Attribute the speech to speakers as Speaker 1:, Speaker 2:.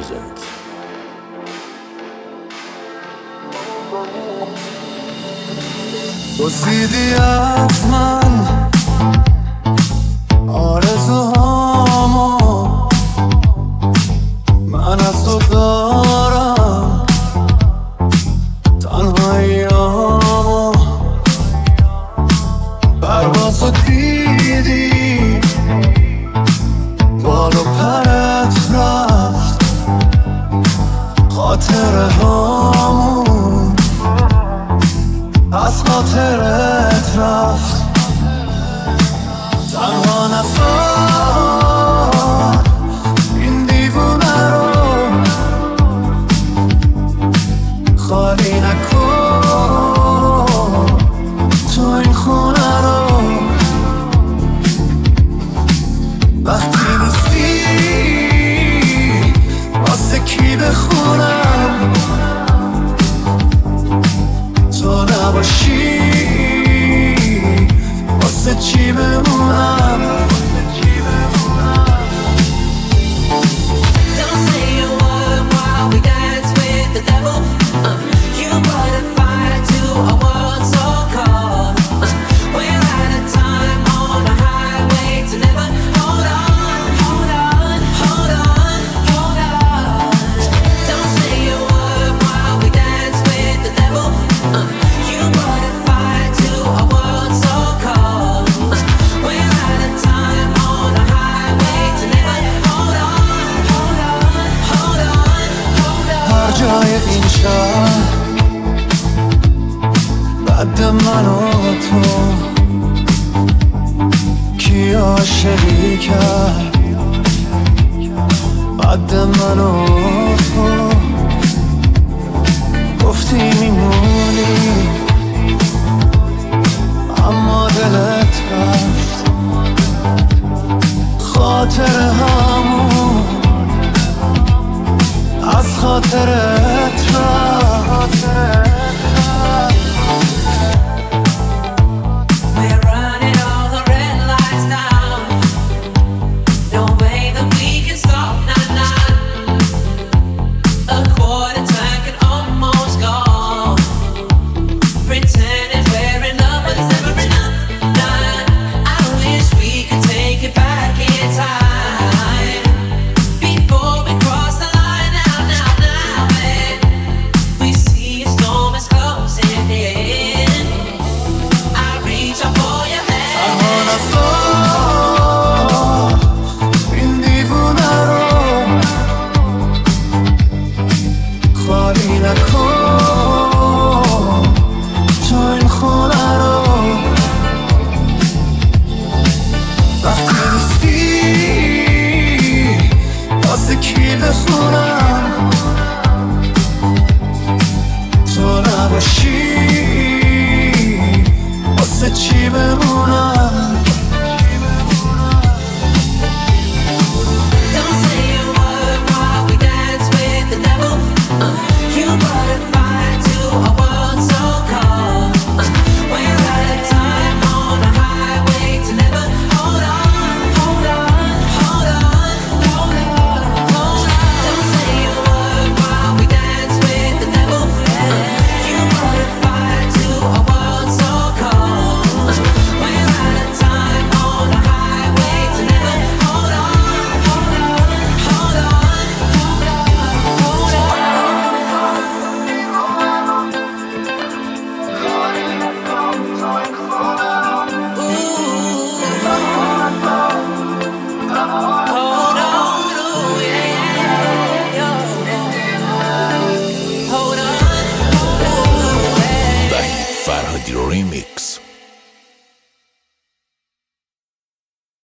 Speaker 1: present.
Speaker 2: دزدیدی از من آرزوهامو، من از تو دارم تنهاییامو. پروازو دیدی بال و پرت رفت، خاطره هامون از خاطرت رفت. تنها نذار این دیوونه رو، خالی نکن تو این خونه رو. وقتی نیستی واسه کی بخونم، تو نباشی واسه چی بمونم.
Speaker 3: Don't say a word while we dance with the devil. You brought a fire to a world so cold. We're out of time on a highway to never. Hold on, hold on, hold on, hold on. Don't say a word while we dance with the devil. You brought a fire to a world so cold. We're out of time on a highway to never. Hold on, hold on, hold on, hold on.
Speaker 2: هر جای این شهر بعد من و تو کی عاشقی کرد؟ بعد من و تو گفتیم این